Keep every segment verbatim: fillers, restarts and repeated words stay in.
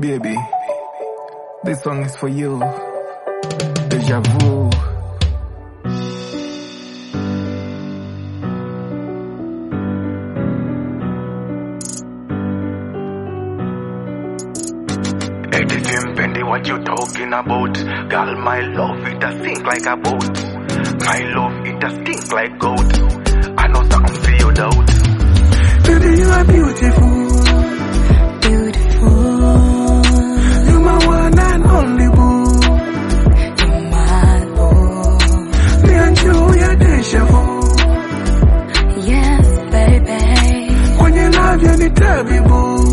Baby, this song is for you. Deja vu. Editing Bendy, what you talking about? Girl, my love, it does stink like a boat. My love, it does stink like goat. I know something for you, doubt. Baby, you are beautiful. Beautiful. You're my one and only boo. You're my boo. Me and you, we are deja vu. Yes, baby. When you love, you need to be boo.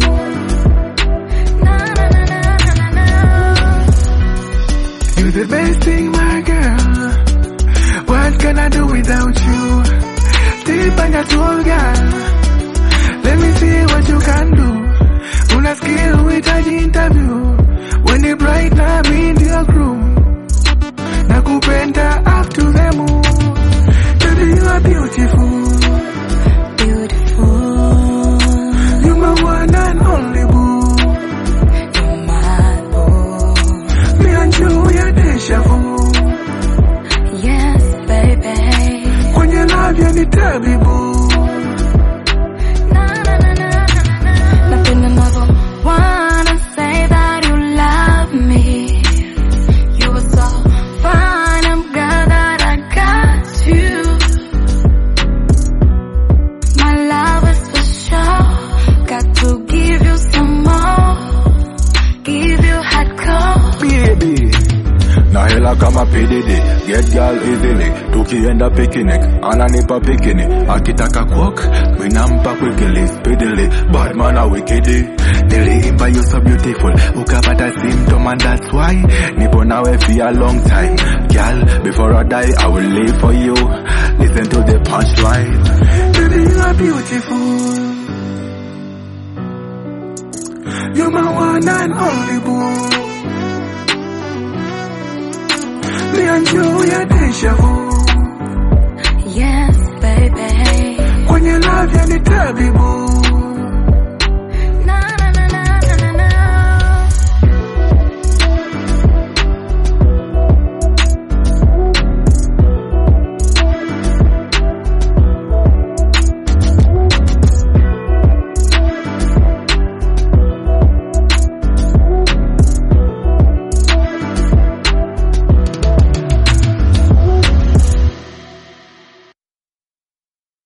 You're the best thing, my girl. What can I do without you? Deep on your soul, girl. Let me see what you can do. Una skill with an interview. When you bright, now me in your crew. Nakupenda up to the moon. Baby, you are beautiful. Beautiful. You're my one and only boo. You're my boo. Me and you, we are deja vu. Yes, baby. When you love, you need to be boo. Nothing another wanna say that you love me. You were so fine, I'm glad that I got you. My love is for sure. Got to give you some more. Give you hardcore. Baby, na hela kama P D D. Get girl easily. Tukienda picnic, ananipa bikini. Akitaka kwok, minampa quickly, speedily. Bad man a wickedy. Niliimba you so beautiful. Ukapata symptom and that's why nipo nawe for a long time. Girl, before I die, I will live for you. Listen to the punchline. Baby, you are beautiful. You're my one and only boo. Me and you, we are deja vu. Yes, baby. When you love, you need to be boo.